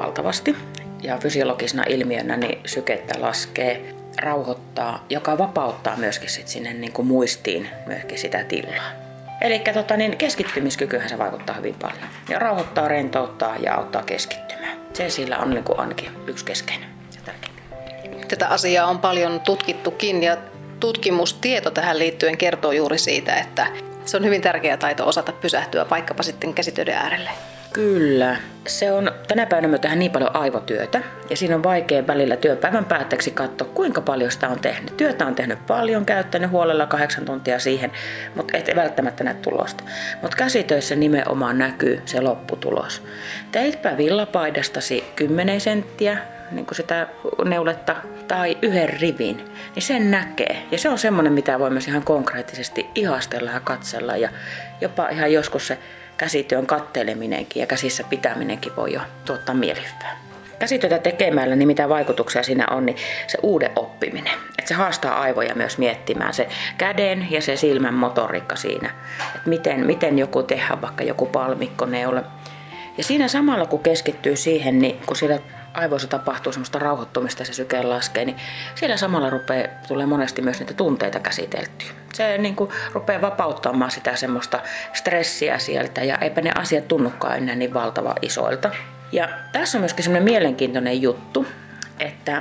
valtavasti ja fysiologisena ilmiönä niin sykettä laskee, rauhoittaa, joka vapauttaa myöskin sit sinne niin kuin muistiin myöskin sitä tilaa. Eli keskittymiskykyhän se vaikuttaa hyvin paljon. Ja rauhoittaa, rentouttaa ja auttaa keskittymään. Se sillä on niin kuin ainakin yksi keskeinen ja tärkeä. Tätä asiaa on paljon tutkittukin ja tutkimustieto tähän liittyen kertoo juuri siitä, että se on hyvin tärkeä taito osata pysähtyä vaikkapa sitten käsitöiden äärelle. Kyllä. Se on, tänä päivänä me tehdään niin paljon aivotyötä ja siinä on vaikea välillä työpäivän päätteeksi katsoa, kuinka paljon sitä on tehnyt. Työtä on tehnyt paljon, käyttänyt huolella 8 tuntia siihen, mutta et välttämättä näe tulosta. Mutta käsitöissä nimenomaan näkyy se lopputulos. Teitpä villapaidastasi 10 senttiä, niin kuin sitä neuletta, tai 1 rivin, niin sen näkee. Ja se on semmoinen, mitä voi myös ihan konkreettisesti ihastella ja katsella ja jopa ihan joskus se käsityön katteleminenkin ja käsissä pitäminenkin voi jo tuottaa mielihyvää. Käsityötä tekemällä, niin mitä vaikutuksia siinä on, niin se uuden oppiminen. Että se haastaa aivoja myös miettimään se käden ja se silmän motoriikka siinä. Että miten joku tehdään, vaikka joku palmikkoneula. Ja siinä samalla kun keskittyy siihen, niin kun siellä aivoissa tapahtuu semmoista rauhoittumista ja se syke laskee, niin siellä samalla tulee monesti myös niitä tunteita käsiteltyä. Se niin kuin rupeaa vapauttamaan sitä semmoista stressiä sieltä ja eipä ne asiat tunnukaan enää niin valtavan isoilta. Ja tässä on myöskin semmoinen mielenkiintoinen juttu, että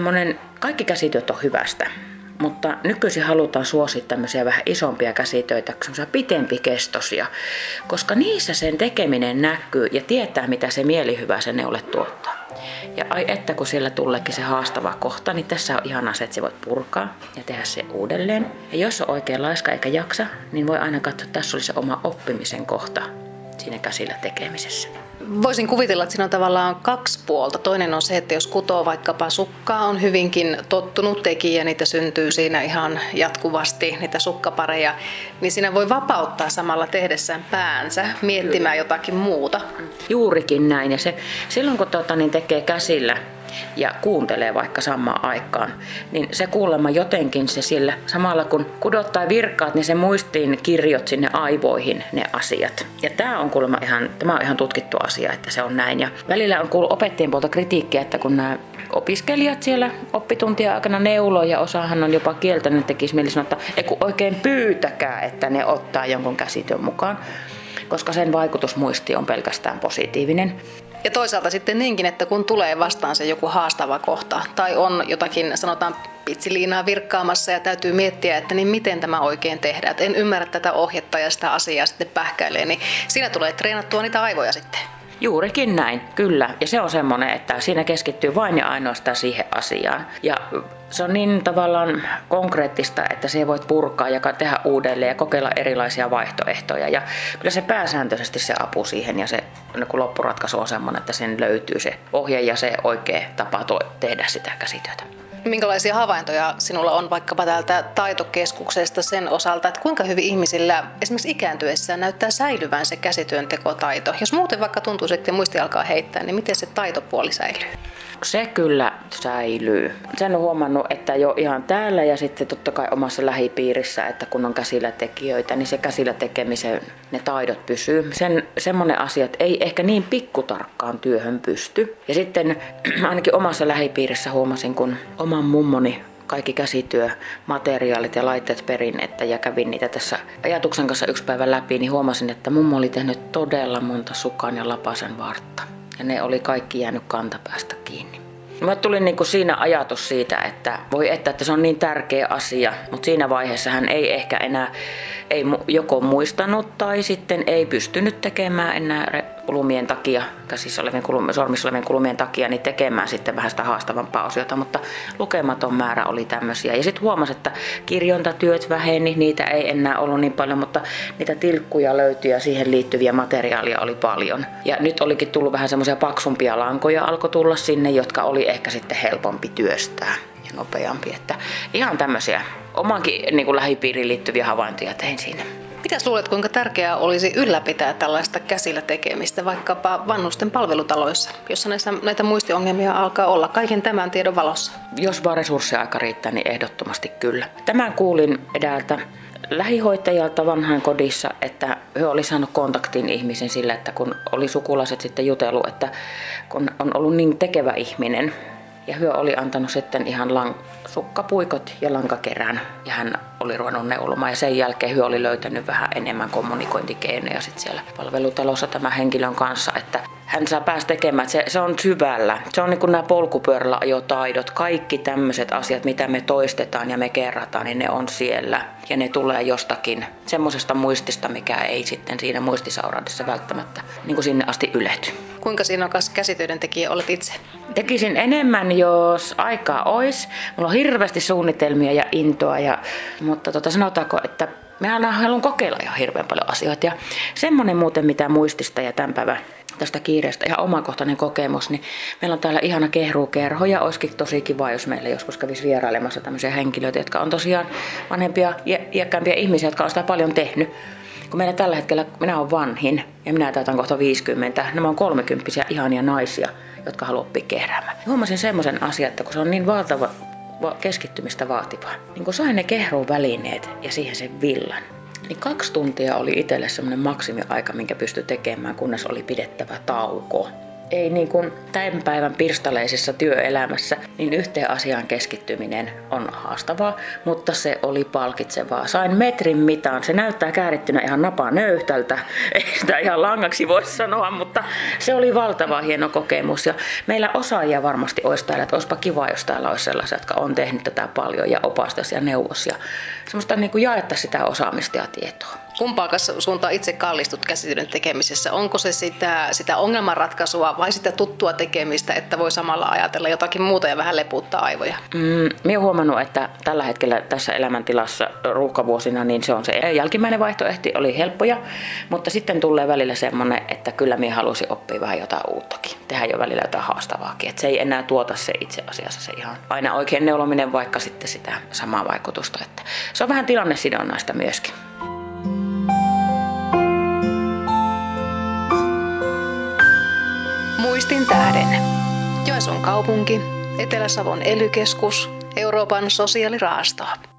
kaikki käsityöt on hyvästä. Mutta nykyisin halutaan suosia tämmöisiä vähän isompia käsitöitä, semmoisia pitempikestoisia, koska niissä sen tekeminen näkyy ja tietää, mitä se mielihyvä se neule tuottaa. Ja ai että kun siellä tuleekin se haastava kohta, niin tässä on ihanaa se, että sä voit purkaa ja tehdä se uudelleen. Ja jos on oikein laiska eikä jaksa, niin voi aina katsoa, että tässä oli se oma oppimisen kohta siinä käsillä tekemisessä. Voisin kuvitella, että siinä on tavallaan 2 puolta. Toinen on se, että jos kutoo vaikkapa sukkaa, on hyvinkin tottunut tekijä, niitä syntyy siinä ihan jatkuvasti, niitä sukkapareja, niin siinä voi vapauttaa samalla tehdessään päänsä miettimään jotakin muuta. Juurikin näin. Ja silloin kun tekee käsillä ja kuuntelee vaikka samaan aikaan, niin se kuulemma jotenkin se sillä samalla kun kudottaa virkkaat, niin se muistiin kirjot sinne aivoihin ne asiat. Ja tämä on kuulemma ihan tutkittu asia, että se on näin. Ja välillä on kuullut opettajien puolta kritiikkiä, että kun nämä opiskelijat siellä oppituntien aikana neuloi ja osahan on jopa kieltänyt, tekisi mieli sanoa, että ei kun oikein pyytäkää, että ne ottaa jonkun käsityön mukaan, koska sen vaikutusmuisti on pelkästään positiivinen. Ja toisaalta sitten niinkin, että kun tulee vastaan se joku haastava kohta tai on jotakin, sanotaan, pitsiliinaa virkkaamassa ja täytyy miettiä, että niin miten tämä oikein tehdään. Että en ymmärrä tätä ohjetta ja sitä asiaa sitten pähkäilee, niin siinä tulee treenattua niitä aivoja sitten. Juurikin näin, kyllä. Ja se on semmoinen, että siinä keskittyy vain ja ainoastaan siihen asiaan. Ja se on niin tavallaan konkreettista, että se voit purkaa ja tehdä uudelleen ja kokeilla erilaisia vaihtoehtoja. Ja kyllä se pääsääntöisesti se apu siihen ja se loppuratkaisu on semmoinen, että sen löytyy se ohje ja se oikea tapa tehdä sitä käsityötä. Minkälaisia havaintoja sinulla on vaikkapa täältä taitokeskuksesta sen osalta, että kuinka hyvin ihmisillä esimerkiksi ikääntyessään näyttää säilyvän se käsityöntekotaito? Jos muuten vaikka tuntuu, että muisti alkaa heittää, niin miten se taitopuoli säilyy? Se kyllä säilyy. Sen on huomannut, että jo ihan täällä ja sitten totta kai omassa lähipiirissä, että kun on käsillä tekijöitä, niin se käsillä tekemisen ne taidot pysyy. Semmoinen asia, että ei ehkä niin pikkutarkkaan työhön pysty. Ja sitten ainakin omassa lähipiirissä huomasin, kun oman mummoni kaikki käsityömateriaalit ja laitteet perinnettä ja kävin niitä tässä ajatuksen kanssa yksi päivä läpi, niin huomasin, että mummo oli tehnyt todella monta sukan ja lapasen vartta. Ja ne oli kaikki jäänyt kantapäästä kiinni. Mulle tuli siinä ajatus siitä, että että se on niin tärkeä asia, mutta siinä vaiheessa hän ei ehkä enää joko muistanut tai sitten ei pystynyt tekemään enää kulumien takia, käsissä olevien sormissa olevien kulumien takia, niin tekemään sitten vähän sitä haastavampaa osiota, mutta lukematon määrä oli tämmöisiä. Ja sitten huomasi, että kirjontatyöt väheni, niitä ei enää ollut niin paljon, mutta niitä tilkkuja löytyi ja siihen liittyviä materiaalia oli paljon. Ja nyt olikin tullut vähän semmoisia paksumpia lankoja alkoi tulla sinne, jotka oli ehkä sitten helpompi työstää ja nopeampi. Että ihan tämmöisiä omankin lähipiiriin liittyviä havaintoja tein siinä. Mitäs luulet, kuinka tärkeää olisi ylläpitää tällaista käsillä tekemistä vaikkapa vanhusten palvelutaloissa, jossa näitä muistiongelmia alkaa olla kaiken tämän tiedon valossa? Jos vaan resurssia aika riittää, niin ehdottomasti kyllä. Tämän kuulin edeltä lähihoitajalta vanhainkodissa, että he oli saanut kontaktin ihmisen sillä, että kun oli sukulaiset sitten jutellut, että kun on ollut niin tekevä ihminen. Ja hyö oli antanut sitten ihan sukkapuikot ja lankakerän ja hän oli ruvennut neulomaan ja sen jälkeen hyö oli löytänyt vähän enemmän kommunikointikeinoja sitten siellä palvelutalossa tämän henkilön kanssa, että hän saa päästä tekemään, että se on syvällä. Se on niin kuin nämä polkupyörällä ajotaidot, kaikki tämmöiset asiat, mitä me toistetaan ja me kerrataan, niin ne on siellä ja ne tulee jostakin semmoisesta muistista, mikä ei sitten siinä muistisairaudessa välttämättä niin kuin sinne asti ylety. Kuinka innokas käsitöiden tekijä olet itse? Tekisin enemmän, jos aikaa olisi. Mulla on hirveästi suunnitelmia ja intoa, mutta sanotaanko, että mä haluan kokeilla ihan hirveän paljon asioita. Ja semmoinen muuten, mitä muistista ja tämän päivän tästä kiireestä ihan omakohtainen kokemus, niin meillä on täällä ihana kehruukerho ja olisikin tosi kiva, jos meillä joskus kävisi vierailemassa tämmöisiä henkilöitä, jotka on tosiaan vanhempia ja iäkkäämpiä ihmisiä, jotka on sitä paljon tehnyt. Kun meillä tällä hetkellä, minä olen vanhin ja minä täytän kohta 50, nämä on 30-vuotiaita ihania naisia, jotka haluaa oppia kehräämään. Huomasin semmoisen asian, että kun se on niin valtava keskittymistä vaativaa, niin kun sain ne kehruun välineet ja siihen sen villan, niin 2 tuntia oli itselle semmoinen maksimiaika, minkä pystyi tekemään, kunnes oli pidettävä tauko. Ei niin kuin tämän päivän pirstaleisessa työelämässä, niin yhteen asiaan keskittyminen on haastavaa, mutta se oli palkitsevaa. Sain metrin mitaan. Se näyttää käärittynä ihan napanöyhtältä. Ei sitä ihan langaksi voi sanoa, mutta se oli valtava hieno kokemus. Ja meillä osaajia varmasti olisi täällä, että olisipa kiva, jos täällä olisi sellaisia, jotka on tehnyt tätä paljon ja opastaisi ja neuvos. Ja semmoista niin kuin jaetta sitä osaamista ja tietoa. Kumpaan suuntaan itse kallistut käsitöiden tekemisessä? Onko se sitä ongelmanratkaisua vai sitä tuttua tekemistä, että voi samalla ajatella jotakin muuta ja vähän leputtaa aivoja? Minä olen huomannut, että tällä hetkellä tässä elämäntilassa ruuhkavuosina niin se on se jälkimmäinen vaihtoehto, oli helppoja, mutta sitten tulee välillä semmoinen, että kyllä minä halusin oppia vähän jotain uuttakin. Tehdään jo välillä jotain haastavaakin, että se ei enää tuota se itse asiassa se ihan aina oikein neulominen, vaikka sitten sitä samaa vaikutusta. Että se on vähän tilannesidonnaista myöskin. Muistin tähden. Joensuun kaupunki, Etelä-Savon ely-keskus, Euroopan sosiaalirahasto.